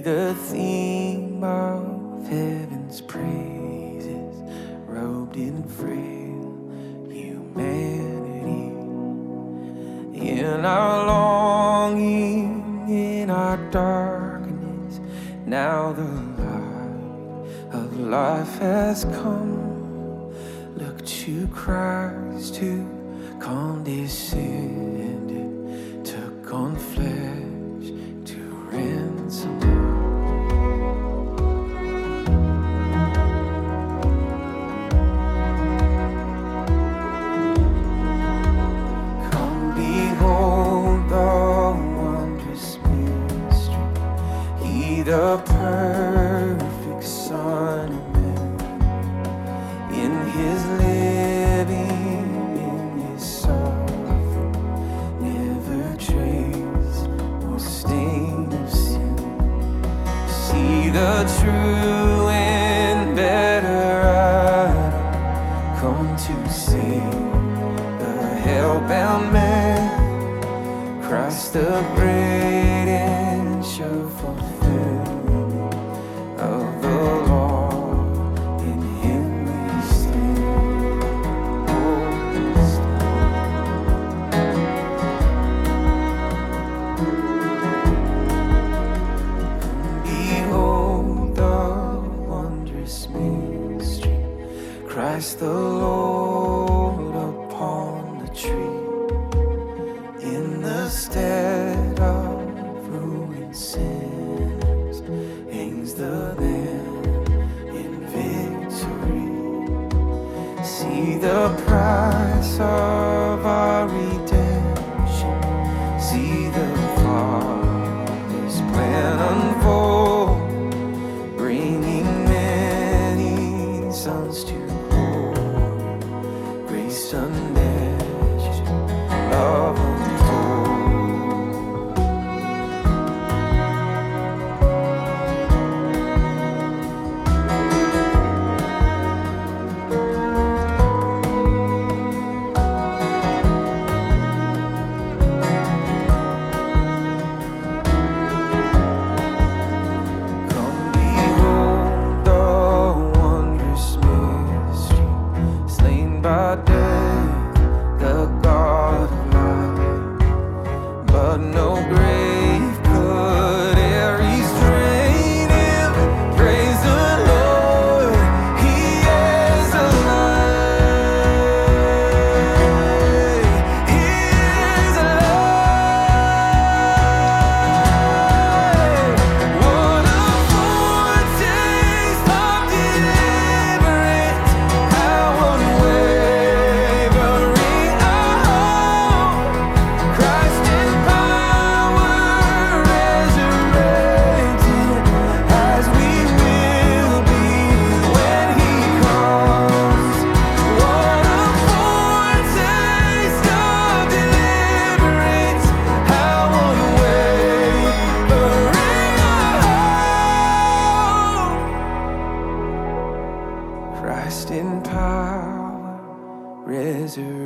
the theme of heaven's praises, robed in frail humanity. In our longing, in our darkness, now the light of life has come. Look to Christ who condescended, took on flesh to ransom. Come behold the wondrous mystery, He the perfect Son of Man, in His living, in His suffering, never trace or stain of sin. See the true and better Adam come to save the hell-bound man. Christ the great and sure fulfillment of the law, in Him we stand. Oh, we stand. Behold the wondrous mystery, Christ the Lord upon the tree. In the stead of ruined sinners hangs the Lamb in victory. See the price of our redemption, see the Father's plan unfold, bringing many sons to glory, grace unmeasured, love untold. Come behold the wondrous mystery, slain by death, the God of light. But no grave could e'er restrain Him. Praise the Lord, He is alive. He is alive. What a foretaste of deliverance, how unwavering our hope. Christ in power, resurrected, as we will be when He comes. What a foretaste of deliverance, how unwavering our hope. Christ in power, resurrected,